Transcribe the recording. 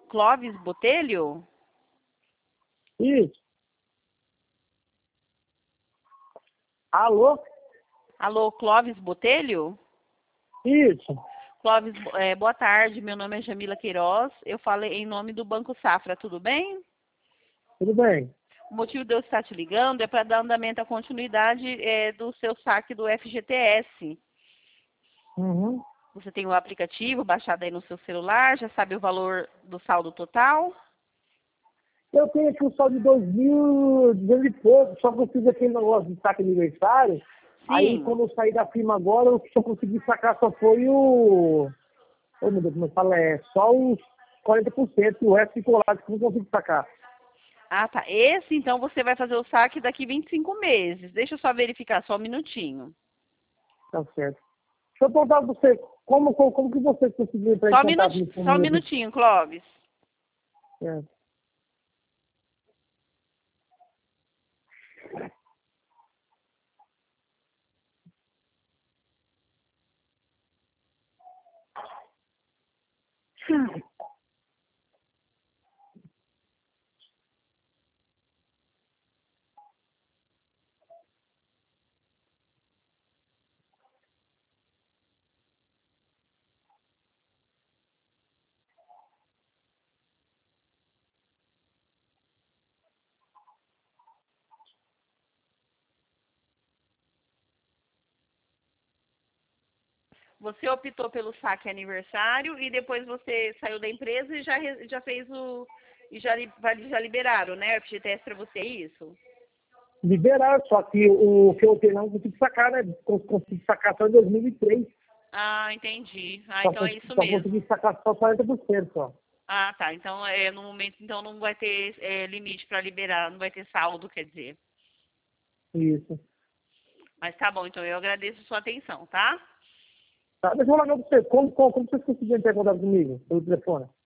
Clóvis Botelho? Isso. Alô? Alô, Clóvis Botelho? Isso. Clóvis, boa tarde. Meu nome é Jamila Queiroz. Eu falei em nome do Banco Safra, tudo bem? Tudo bem? O motivo de eu estar te ligando é para dar andamento à continuidade do seu saque do FGTS. Uhum. Você tem o aplicativo baixado aí no seu celular, já sabe o valor do saldo total? Eu tenho aqui o saldo de 2.200 e pouco, só que eu fiz aquele negócio de saque aniversário. Aí, Sim. quando eu saí da firma agora, eu só consegui sacar, só foi o... Oh, meu Deus, como eu falo, só os 40%, o resto ficou lá, que eu não consigo sacar. Ah, tá. Esse, então, você vai fazer o saque daqui 25 meses. Deixa eu só verificar, só um minutinho. Tá certo. Deixa eu perguntar pra você, como que você conseguiu entrar em contato Só um comigo? minutinho, Clóvis. É. Você optou pelo saque aniversário e depois você saiu da empresa e já fez e já liberaram, né? O FGTS para você, é isso? Liberar, só que o que eu tenho não consigo sacar, né? Consigo sacar só em 2003. Ah, entendi. Ah, Só, então é isso só mesmo. consegui sacar só 40% só. Ah, tá. Então, no momento, então não vai ter limite para liberar, não vai ter saldo, quer dizer. Isso. Mas tá bom, então eu agradeço a sua atenção, tá? Tá, deixa eu falar pra você, como vocês conseguiram ter contato comigo pelo telefone?